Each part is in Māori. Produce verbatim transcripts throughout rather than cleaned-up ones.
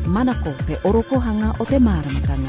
Manako te orokohanga o te māramatanga.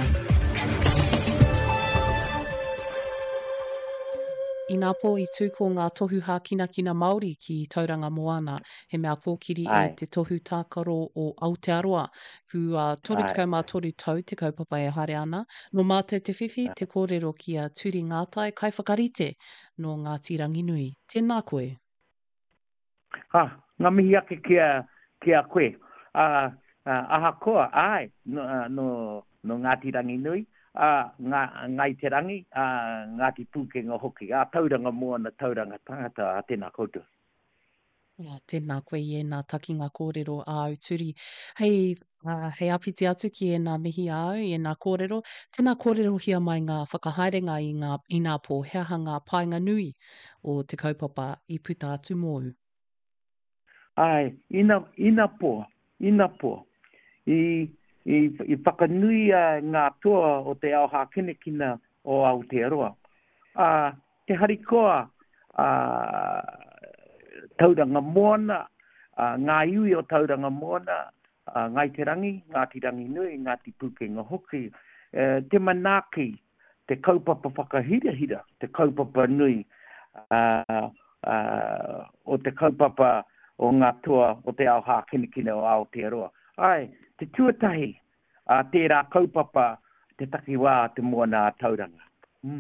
I nā pō i tū ko ngā tohu hākina kina Māori ki Tauranga Moana, he mea kōkiri Ai. e te tohu tākaro o Aotearoa. Ku uh, toru Ai. tikau mā toru tau te kaupapa e haere ana. No mātou te whiwhi, te kōrero ki a Turi Ngātai, kai whakarite no Ngāti Ranginui. Tēnā koe. Ha, ngā mihi ake kia, kia koe. Uh, uh, aha koa, ai, no, uh, no, no Ngāti Ranginui. Uh, ngā, ngai te rangi, uh, Ngāti Pūkenga hoki, a uh, tauranga moana, tauranga tangata, a tēnā koutou. Oh, tēnā koe i e nā taki ngā kōrero a Aoturi. Hei, uh, hei apiti atu ki e nā mihi au, i e nā kōrero. Tēnā kōrero hia mai ngā whakahaerenga i, ngā, i nā pō, hea ngā painga nui o te kaupapa i puta atu mōu. Ai, ina, ina pō, ina pō. I, i, i whakanui a ngā toa o te ao hākinekina o Aotearoa. Uh, te harikoa, uh, tauranga moana, uh, ngā iui o tauranga moana, uh, ngai te rangi, Ngāti Ranginui, Ngāti Pūkenga hoki, uh, te manaki, te kaupapa whakahira-hira, te kaupapa nui, uh, uh, o te kaupapa o ngā toa o te ao hākinekina o Aotearoa. Ai, te tuatahi, uh, tērā kaupapa, te takiwā te moana a tauranga. Mm.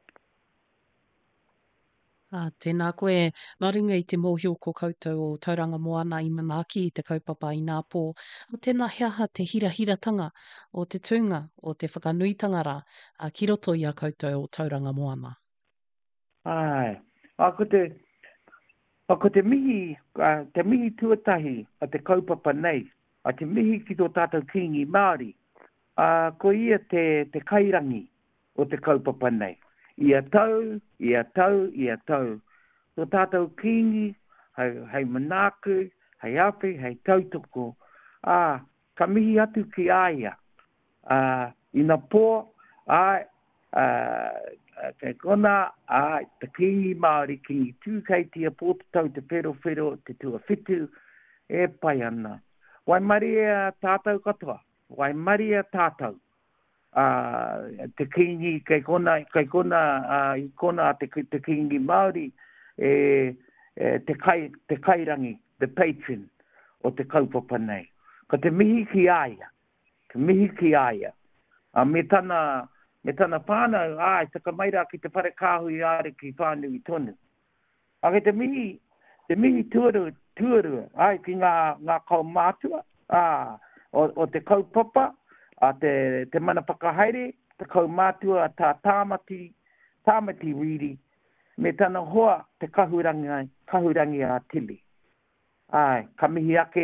Ah, tēnā koe, nā runga i te mōhio ko koutou o Tauranga Moana i Manaki i te kaupapa i nā pō. O tēnā heaha te hira-hiratanga o te tūnga o te whakanuitanga rā, uh, ki roto i a koutou o Tauranga Moana. Ai, ako te, ako te mihi, uh, te mihi tuatahi a te kaupapa nei, a te mihi ki tō tātou kingi Māori, uh, ko ia te, te kairangi o te kaupapa nei. Ia tau, ia tau, ia tau. Tō tātou kingi, hei, hei manaku, hei awhi, hei tautoko. Ah, ka mihi atu ki aia. Ah, ina pō, ai, ah, kei kona, ai, te kingi Māori, kingi tūkeitia, pō te tau te whero whero, te tua whitu, e pai ana. Wai maria tātou katoa, wai maria tātou. Uh, te kingi, kei kona, kei kona, uh, i kona te, te kingi Māori, e, e, te, kai, te kairangi, the patron, o te kaupapa nei. Ka te mihi ki aia, te mihi ki aia. Uh, me tana, me tana whānau, ai, taka maira ki te whare kāhui are ki whānau i tonu. A te mihi, te mihi tuaru, tuaru, ai, ki ngā, ngā kaumātua, ah, o, o te kaupapa, a te, te mana whakahaere, te kaumātua a tā tāmati, tāmati riri, me tana hoa te kahurangi, kahurangi a tili. Ai, ka mihi ake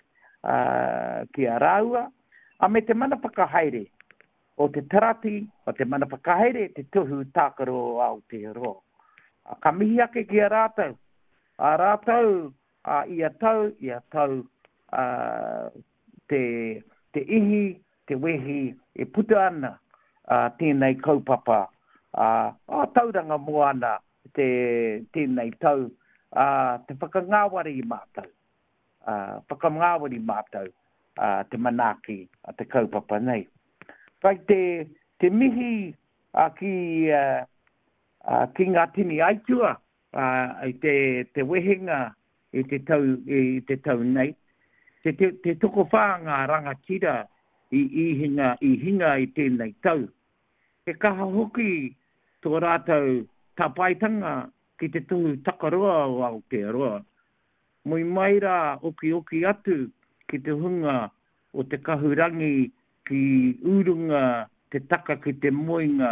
uh, ki a rāua, a me te mana whakahaere, o te tarati, o te mana whakahaere, te tohu tākaro o Aotearoa. Ka mihi ake ki a rātau, a rātau, a ia tau, ia tau, uh, te, te ihi, te wehi e puta ana uh, tēnei kaupapa. Uh, oh, tauranga moana te, tēnei tau. Uh, te whakangāwari i mātou. Uh, whakangāwari i mātou. Uh, te manaki a te kaupapa nei. Kai te, te mihi uh, ki, uh, uh, ki ngā tini aitua, uh, te, te wehenga i te tau, i te tau nei. Te, te, te toko whānga rangatira I, i hinga i hinga i tēnei tau. He kaha hoki tō rātou tāpaitanga ki te tuhu takaroa o Aotearoa. Mui mai rā oki oki atu ki te hunga o te kahurangi ki urunga te taka ki te moinga.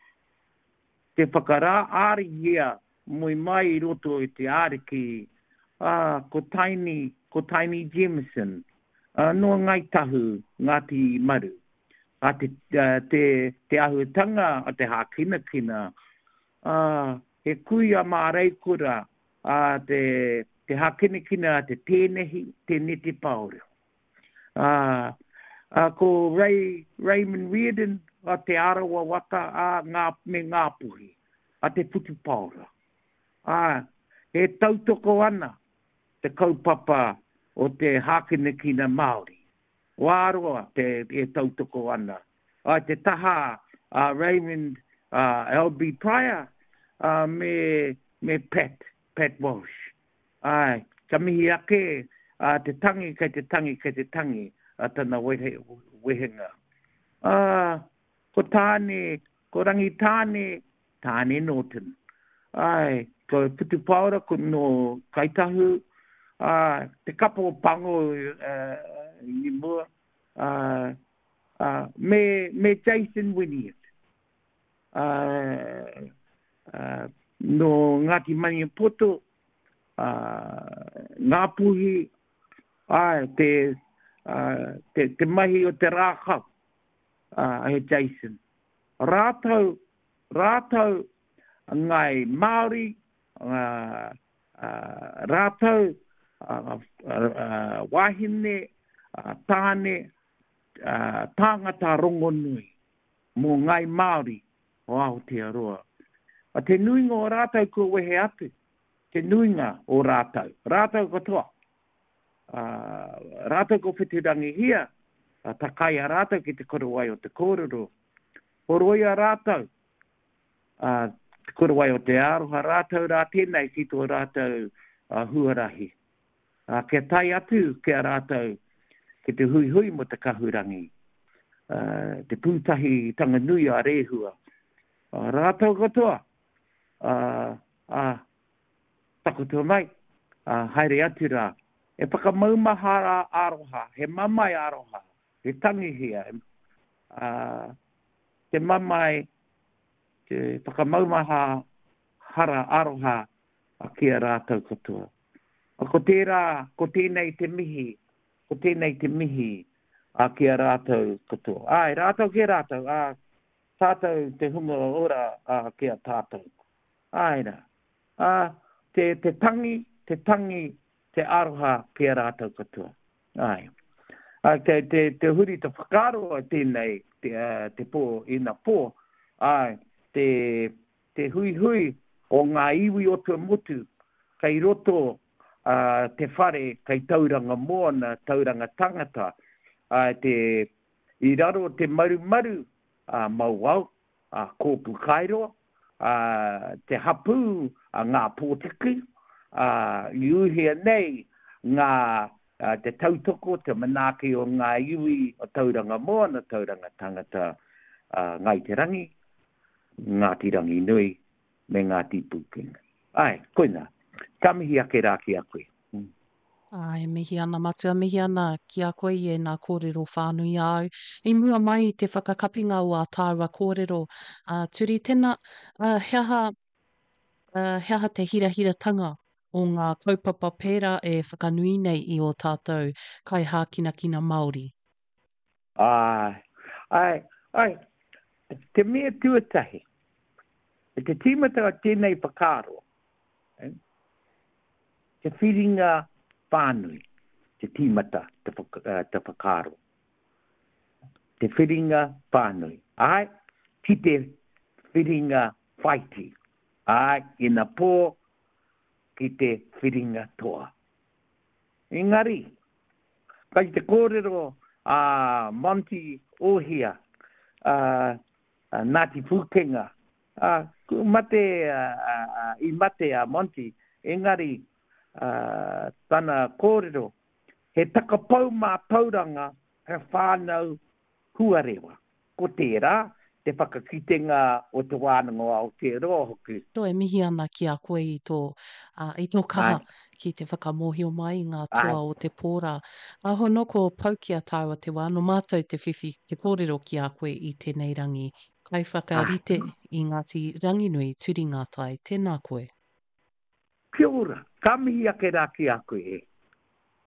Te whakarā āringia mui mai i roto i te āriki. Ah, ko Taini, ko Taini Jameson. Uh, no ngai tahu, Ngāti Maru. A te, uh, te, te ahutanga a te hākinakina. Uh, he kui a mārei kura a te, te hākinakina a te tēnehi, te neti paoro. Uh, uh, ko Ray, Raymond Reardon a te arawa waka a ngā, me ngāpuhi, a te putu paoro. Uh, he tautoko ana te kaupapa o te hākinakina Māori. Wāroa te e tautoko ana. Ai te taha uh, Raymond uh, L B Pryor uh, me, me Pat, Pat Walsh. Ai, ka mihi ake uh, te tangi kai te tangi kai te tangi a uh, tana wehe, wehenga. Uh, ko tāne, ko rangi tāne, tāne Norton. Ai, ko putu paura ko no kaitahu, uh, te kapo pango uh, i mua, uh, uh, me, me Jason Winniett. Uh, uh, no Ngati Mani Poto, uh, ngā puhi, ai, te, uh, te, te mahi o te rākau, uh, he Jason. Rātau, rātau, ngai Māori, uh, uh, rātau, uh, uh, uh, wahine, uh, tāne, uh, tāngata rongonui, mō ngai Māori, o Aotearoa. A te nuinga o rātau kua wehe atu, te nuinga o rātau. Rātau katoa. Uh, rātau ko whiturangi hia, uh, takai a rātau ki te korowai o te kōrero. Korowai a rātau, uh, te korowai o te aroha rātau rā tēnei ki tō rātau uh, huarahi. Uh, kia tai atu kia rātau ki te hui hui mo te kahurangi. Uh, te pūtahi tanga nui a rehua. Uh, rātau katoa, uh, uh, takotua mai, uh, haere atu rā. E whakamaumaha aroha, he mamai aroha, he tangi hia. Uh, te mamai, te whakamaumaha hara aroha a kia rātau katoa. A ko tērā, ko tēnei te mihi, ko tēnei te mihi a kia rātau katoa. Ai, rātau kia rātau, a tātou te hunga ora a kia tātou. Aira. A te, te tangi, te tangi, te aroha kia rātau katoa. Ai. A te, te, te huri te whakaroa tēnei, te, uh, te pō, ina pō. Ai. Te, te hui hui o ngā iwi o te motu, kai roto uh, te whare, kai tauranga moana, tauranga tangata. Ai, te, i raro te maru maru, Uh, mauau, uh, kōpu kairoa, uh, te hapu, uh, ngā pōtiki, uh, iuhia nei, ngā uh, te tautoko, te manaki o ngā iwi o tauranga moana, tauranga tangata, uh, ngai te rangi, Ngāti Rangi Nui, me Ngāti Pūkenga. Ai, koina, ka mihi ake rā ki a koe. Mm. Ai, mihi ana matua, mihi ana ki a koe i e nā kōrero whānui au. I mua mai te whakakapinga o a tāua kōrero. Uh, turi tēnā, uh, heaha, uh, heaha te hirahiratanga o ngā kaupapa pērā e whakanui nei i o tātou kai hākinakina Māori. Ai, ai, ai, te mea tuatahi, te tīmata o tēnei pakaro, eh? Te whiringa whānui, te tīmata, te, uh, te whakaro. Te whiringa whānui. Ai, ki te whiringa whaiti. Ai, ina pō ki te whiringa toa. Engari, kai te kōrero a uh, Monty Ohia, uh, uh, Ngāti Pūkenga, uh, mate, uh, uh, i mate a Monty, engari, Uh, tana kōrero, he takapau mā tauranga he whānau huarewa. Ko tērā, te whakakitenga o te wānanga o Aotearoa hoki. Ro e mihi ana ki a koe i tō, uh, i tō kaha Ai. Ki te whakamohio mai ngā toa Ai. O te pōra. A hono ko paukia tāua te wā, no mātou te whiwhi te kōrero ki a koe i tēnei rangi. Kai whakarite Ai. I Ngāti Rangi Nui, turi ngā tai, tēnā koe. Kia ora, ka mihi ake rā ki a koe e.